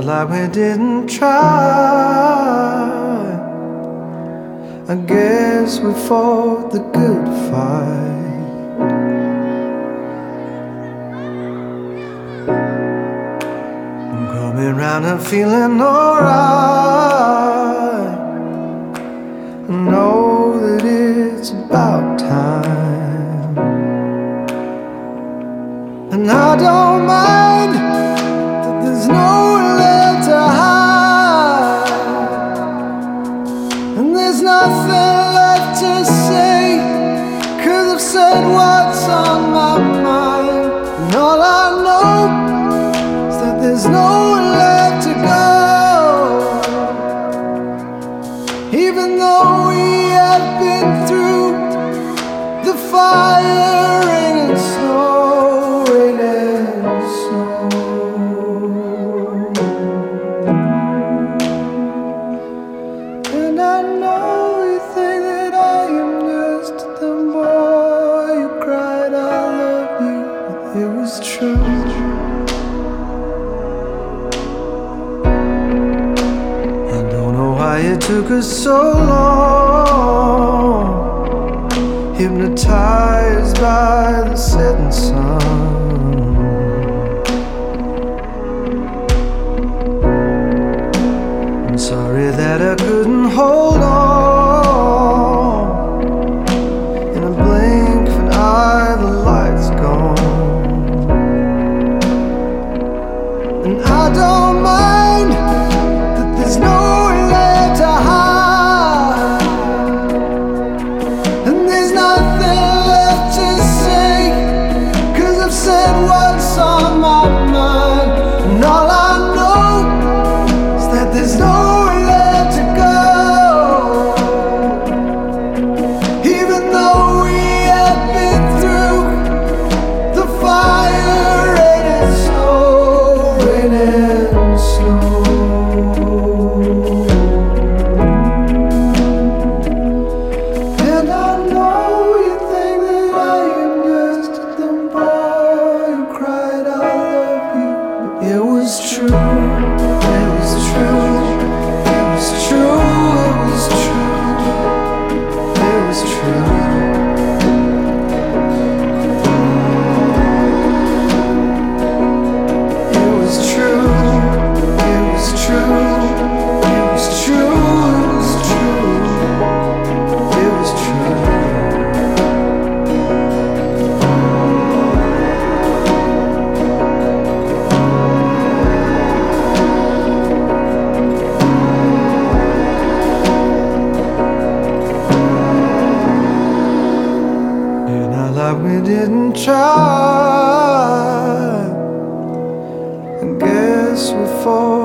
our life we didn't try. I guess we fought the good fight. I'm coming round and feeling alright. I know that it's about time, and I don't mind that there's nowhere left to hide, and there's nothing left to say, 'cause I've said what's on my mind. And all I know is that there's nowhere left to go, even though we have been through the fire, rain and snow, rain and snow. And I know you think that I am just the boy who cried I love you, but it was true. I don't know why it took us so long, hypnotized by the setting sun. I'm sorry that I couldn't hold on. In a blink of an eye, the light's gone. And I don't mind that there's nowhere left to hide, and there's nothing left to say, 'cause I've said what's on my mind. And all I know is that there's nowhere left to go, even though we have been through the fire, rain and snow, rain and snow. And I know you think that I am just the boy who cried I love you, but it was true, it was true, it was true, it was true, it was true. It was true, it was true, it was true, it was true, it was true. In our life we didn't try. I guess we fought